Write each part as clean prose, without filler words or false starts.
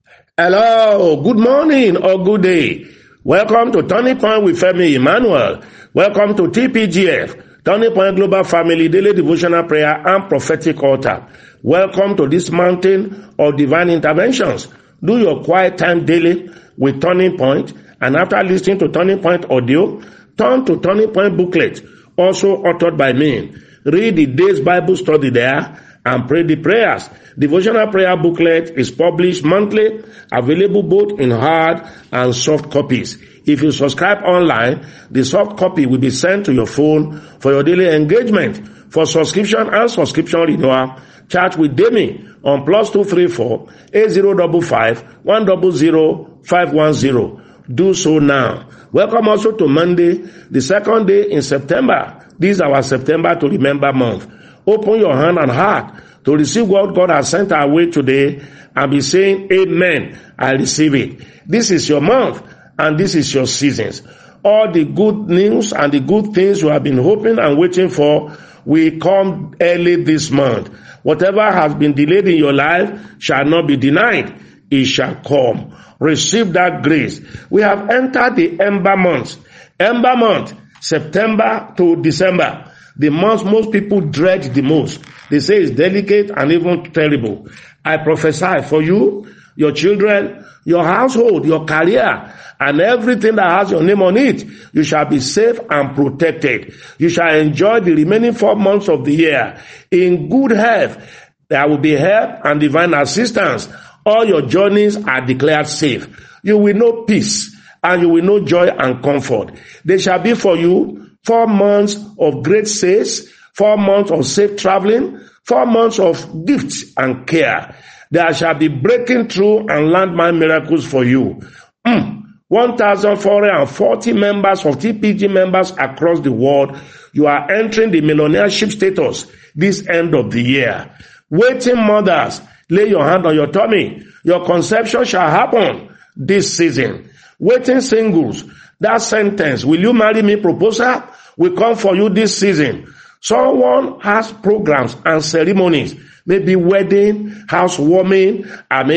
Hello, good morning or good day. Welcome to Turning Point with Femi Emmanuel. Welcome to TPGF, Turning Point Global Family Daily Devotional Prayer and Prophetic Altar. Welcome to this mountain of divine interventions. Do your quiet time daily with Turning Point, and after listening to Turning Point audio, turn to Turning Point booklet, also authored by me. Read the day's Bible study there and pray the prayers. Devotional prayer booklet is published monthly, available both in hard and soft copies. If you subscribe online, the soft copy will be sent to your phone for your daily engagement. For subscription and subscription renewal, chat with Demi on +234 8055 100 510. Do so now. Welcome also to Monday, the second day in September. This is our September to Remember month. Open your hand and heart to receive what God has sent our way today and be saying, Amen, I receive it. This is your month and this is your seasons. All the good news and the good things you have been hoping and waiting for will come early this month. Whatever has been delayed in your life shall not be denied. It shall come. Receive that grace. We have entered the Ember month. Ember month, September to December. The month most people dread the most. They say it's delicate and even terrible. I prophesy for you, your children, your household, your career, and everything that has your name on it. You shall be safe and protected. You shall enjoy the remaining 4 months of the year in good health. There will be help and divine assistance. All your journeys are declared safe. You will know peace and you will know joy and comfort. They shall be for you 4 months of great sales, 4 months of safe traveling, 4 months of gifts and care. There shall be breaking through and landmark miracles for you. 1,440 members of TPG members across the world. You are entering the millionaireship status this end of the year. Waiting mothers, lay your hand on your tummy. Your conception shall happen this season. Waiting singles, that sentence, will you marry me proposal, will come for you this season. Someone has programs and ceremonies, maybe wedding, housewarming,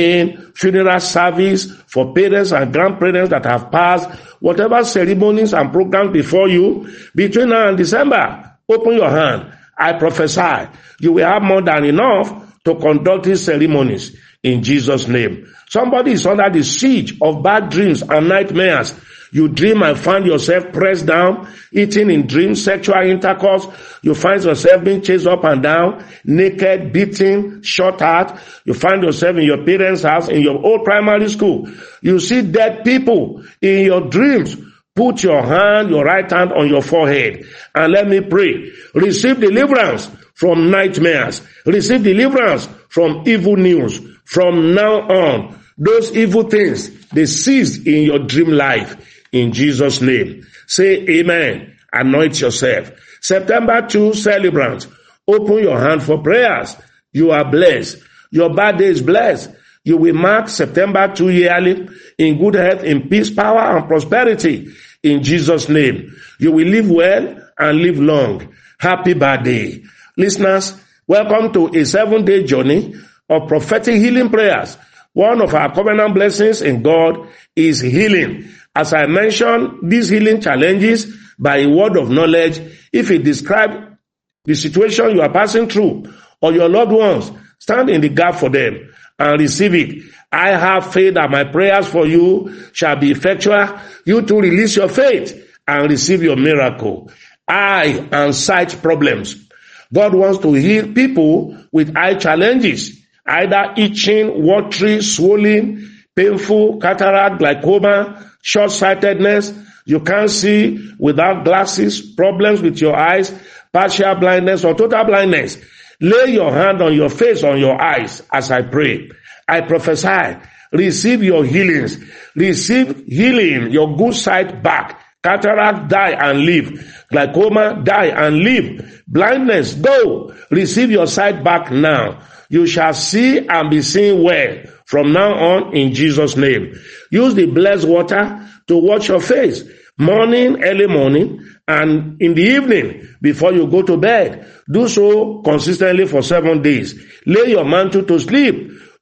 funeral service for parents and grandparents that have passed. Whatever ceremonies and programs before you, between now and December, open your hand. I prophesy, you will have more than enough to conduct these ceremonies in Jesus' name. Somebody is under the siege of bad dreams and nightmares. You dream and find yourself pressed down, eating in dreams, sexual intercourse. You find yourself being chased up and down, naked, beaten, shot at. You find yourself in your parents' house, in your old primary school. You see dead people in your dreams. Put your right hand on your forehead and let me pray. Receive deliverance from nightmares. Receive deliverance from evil news. From now on, those evil things, they cease in your dream life. In Jesus' name. Say amen. Anoint yourself. September 2 celebrants. Open your hand for prayers. You are blessed. Your birthday is blessed. You will mark September 2 yearly in good health, in peace, power, and prosperity. In Jesus' name. You will live well and live long. Happy birthday. Listeners, welcome to a 7-day journey of prophetic healing prayers. One of our covenant blessings in God is healing. As I mentioned, these healing challenges by a word of knowledge, if it describes the situation you are passing through or your loved ones, stand in the gap for them and receive it. I have faith that my prayers for you shall be effectual. You too release your faith and receive your miracle. Eye and sight problems. God wants to heal people with eye challenges, either itching, watery, swollen, painful, cataract, glaucoma, short-sightedness, you can't see without glasses, problems with your eyes, partial blindness or total blindness. Lay your hand on your face, on your eyes as I pray. I prophesy, receive your healings. Receive healing, your good sight back. Cataract, die and live. Glaucoma, die and live. Blindness, go. Receive your sight back now. You shall see and be seen well from now on in Jesus' name. Use the blessed water to wash your face. Morning, early morning, and in the evening before you go to bed. Do so consistently for 7 days. Lay your mantle to sleep.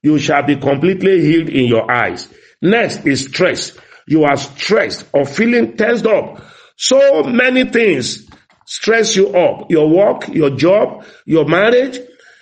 You shall be completely healed in your eyes. Next is stress. You are stressed or feeling tensed up. So many things stress you up. Your work, your job, your marriage,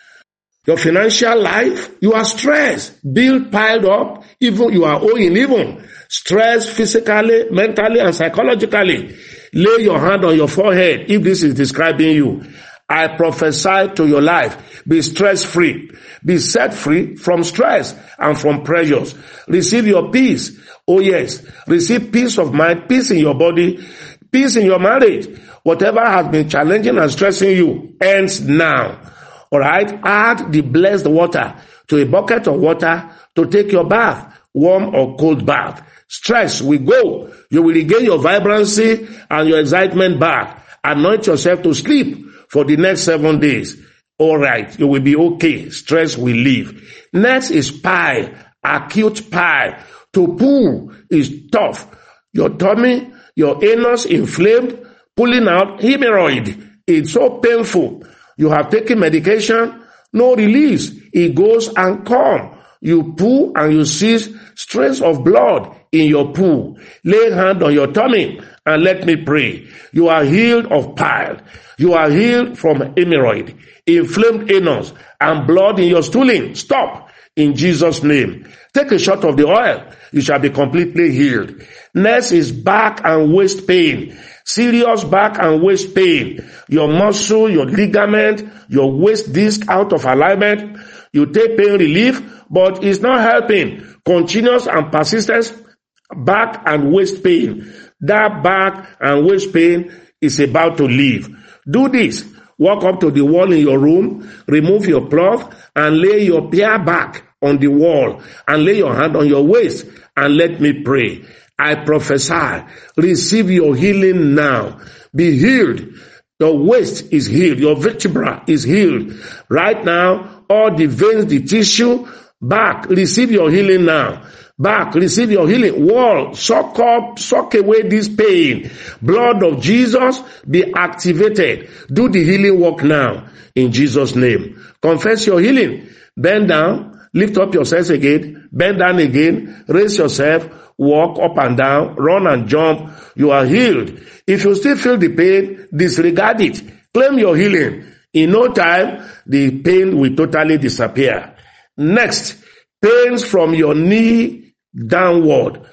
your financial life. You are stressed. Bill piled up. Even you are owing even. Stress physically, mentally, and psychologically. Lay your hand on your forehead if this is describing you. I prophesy to your life. Be stress-free. Be set free from stress and from pressures. Receive your peace. Oh yes. Receive peace of mind, peace in your body, peace in your marriage. Whatever has been challenging and stressing you ends now. Alright? Add the blessed water to a bucket of water to take your bath, warm or cold bath. Stress will go. You will regain your vibrancy and your excitement back. Anoint yourself to sleep for the next 7 days. Alright, you will be okay. Stress will leave. Next is pile, acute pile. To pull is tough. Your tummy, your anus inflamed, pulling out hemorrhoid. It's so painful. You have taken medication, no release. It goes and comes. You pull and you see streams of blood in your poo. Lay hand on your tummy and let me pray. You are healed of pile. You are healed from hemorrhoid, inflamed anus, and blood in your stooling. Stop in Jesus' name. Take a shot of the oil. You shall be completely healed. Next is back and waist pain. Serious back and waist pain. Your muscle, your ligament, your waist disc out of alignment. You take pain relief, but it's not helping. Continuous and persistent back and waist pain. That back and waist pain is about to leave. Do this. Walk up to the wall in your room, remove your cloth, and lay your bare back on the wall, and lay your hand on your waist, and let me pray. I prophesy, receive your healing now. Be healed. Your waist is healed. Your vertebra is healed. Right now, all the veins, the tissue, back, receive your healing now. Back, receive your healing. Wall, suck up, suck away this pain. Blood of Jesus, be activated. Do the healing work now, in Jesus' name. Confess your healing. Bend down, lift up yourselves again, bend down again, raise yourself, walk up and down, run and jump. You are healed. If you still feel the pain, disregard it. Claim your healing. In no time, the pain will totally disappear. Next, pains from your knee downward.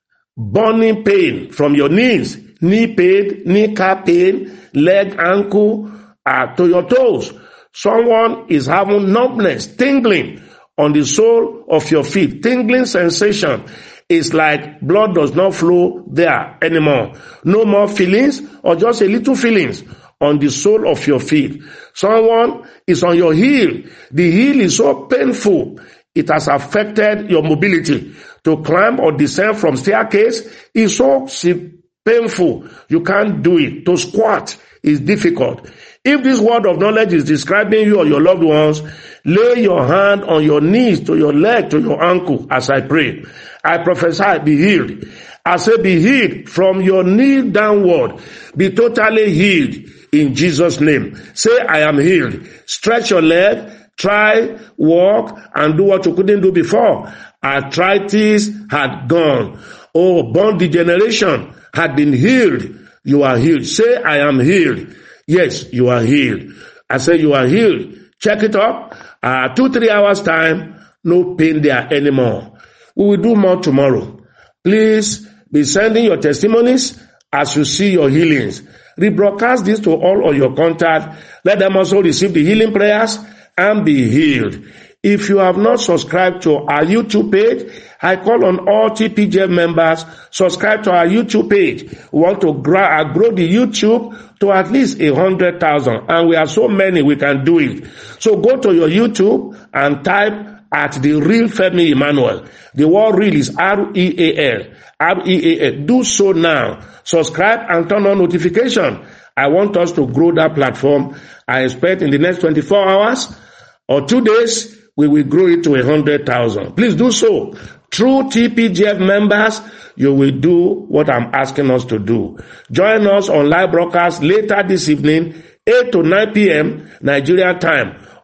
Burning pain from your knees. Knee pain, kneecap pain, leg, ankle, to your toes. Someone is having numbness, tingling on the sole of your feet. Tingling sensation. It's like blood does not flow there anymore. No more feelings or just a little feelings on the sole of your feet. Someone is on your heel. The heel is so painful. It has affected your mobility. To climb or descend from staircase is so painful. You can't do it. To squat is difficult. If this word of knowledge is describing you or your loved ones, lay your hand on your knees, to your leg, to your ankle as I pray. I prophesy, be healed. I say be healed from your knee downward. Be totally healed in Jesus' name. Say, I am healed. Stretch your leg, try, walk, and do what you couldn't do before. Arthritis had gone. Oh, bone degeneration had been healed. You are healed. Say, I am healed. Yes, you are healed. I say you are healed. Check it up. 2-3 hours time, no pain there anymore. We will do more tomorrow. Please be sending your testimonies as you see your healings. Rebroadcast this to all of your contacts. Let them also receive the healing prayers and be healed. If you have not subscribed to our YouTube page, I call on all TPGF members, subscribe to our YouTube page. We want to grow the YouTube to at least 100,000. And we are so many, we can do it. So go to your YouTube and type at the real Femi Emmanuel. The word real is R-E-A-L. R-E-A-L. Do so now. Subscribe and turn on notification. I want us to grow that platform. I expect in the next 24 hours or 2 days, we will grow it to 100,000. Please do so. Through TPGF members, you will do what I'm asking us to do. Join us on live broadcast later this evening, 8 to 9 p.m. Nigeria time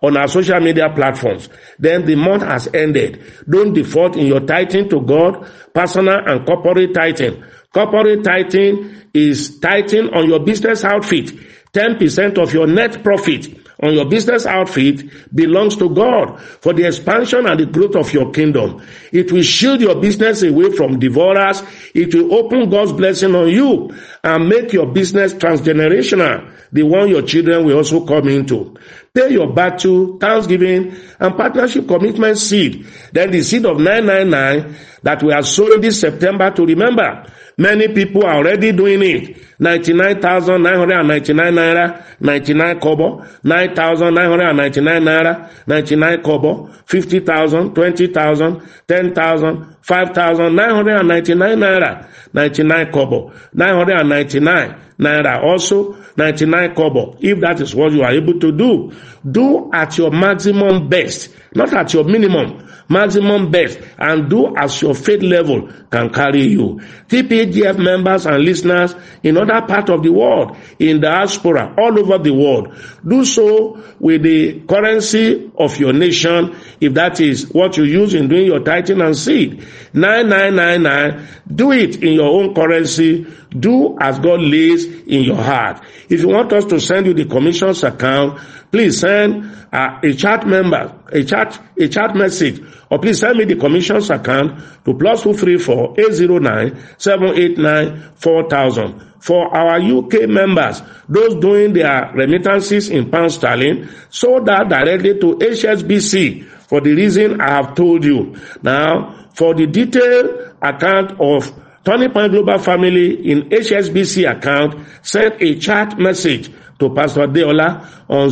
on our social media platforms. Then the month has ended. Don't default in your tithing to God, personal and corporate tithing. Corporate tithing is tithing on your business outfit. 10% of your net profit on your business outfit belongs to God for the expansion and the growth of your kingdom. It will shield your business away from devourers. It will open God's blessing on you and make your business transgenerational, the one your children will also come into. Pay your battle, thanksgiving, and partnership commitment seed. Then the seed of 999 that we are sowing this September to remember. Many people are already doing it. 99,999 naira, 99 kobo, 9,999 naira, 99 kobo, 50,000, 20,000, 10,000, 5,999 naira, 99 kobo, 999 naira, also 99 kobo. If that is what you are able to do, do at your maximum best, not at your minimum. Maximum best, and do as your faith level can carry you. TPGF members and listeners in other parts of the world, in diaspora, all over the world, do so with the currency of your nation, if that is what you use in doing your tithing and seed. 9999, do it in your own currency. Do as God lays in your heart. If you want us to send you the commissions account, please send a chat message, or please send me the commissions account to +234 809 789 4000. For our UK members, those doing their remittances in pound sterling, so that directly to HSBC for the reason I have told you. Now, for the detailed account of Turning Point Global Family in HSBC account, send a chat message to Pastor Deola on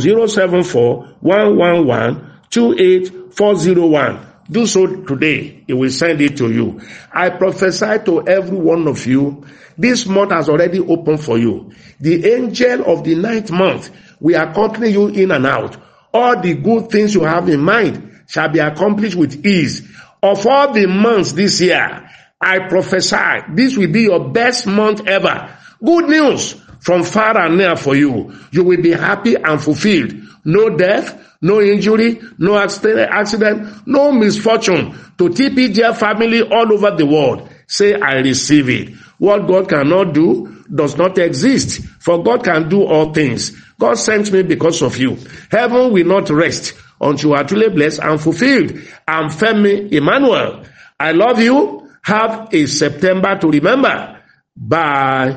074-111-28401. Do so today. He will send it to you. I prophesy to every one of you, this month has already opened for you. The angel of the 9th month will accompany you in and out. All the good things you have in mind shall be accomplished with ease. Of all the months this year, I prophesy this will be your best month ever. Good news from far and near for you. You will be happy and fulfilled. No death, no injury, no accident, no misfortune to TPGF family all over the world. Say, I receive it. What God cannot do does not exist, for God can do all things. God sent me because of you. Heaven will not rest until you are truly blessed and fulfilled. I'm Femi Emmanuel. I love you. Have a September to remember. Bye.